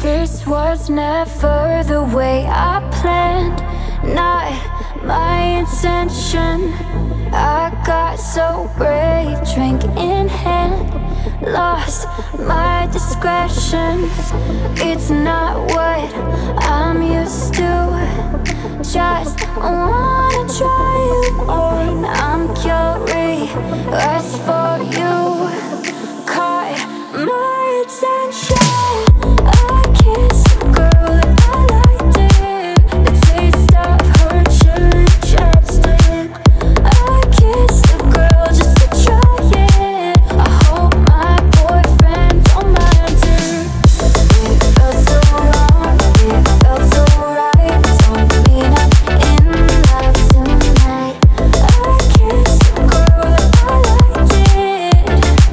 This was never the way I planned, not my intention. I got so brave, drink in hand, lost my discretion. It's not what I'm used to, just wanna try you on. I'm curious for you, caught my attention. I kissed a girl that I liked it, the taste of her cherry chapstick. I kissed a girl just to try it. I hope my boyfriend don't mind it. It felt so wrong, it felt so right. Told me I'm in love tonight. I kissed a girl that I liked it.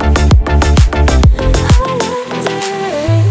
I liked it.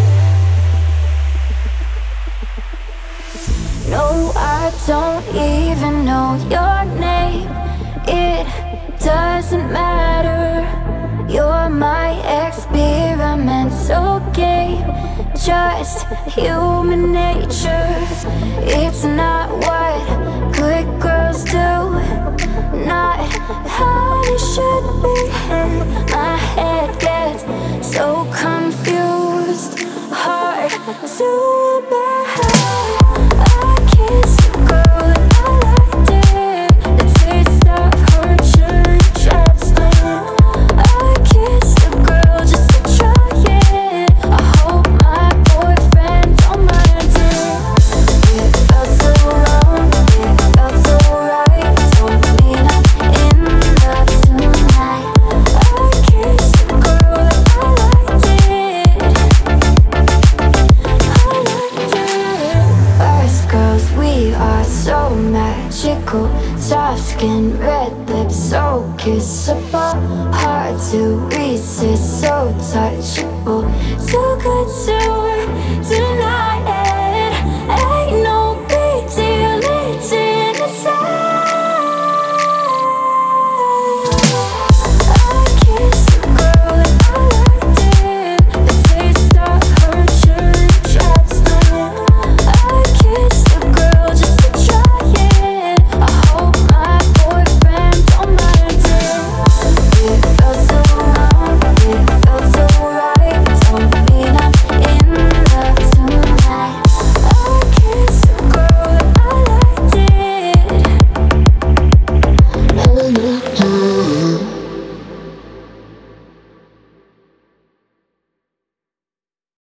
No, I don't even know your name. It doesn't matter. You're my experimental game, just human nature. It's not what good girls do, not how they should behave. My head gets so confused, hard to bear. I kissed a girl that I liked it, the taste of her cherry chapstick. I kissed a girl just to try it. I hope my boyfriend don't mind it. It felt so wrong, it felt so right. Told me I'm in love tonight. I kissed a girl that I liked it. I liked it. Us girls, we are so magical. Soft skin, red lips, so kissable. Hard to resist, so touchable. Too good to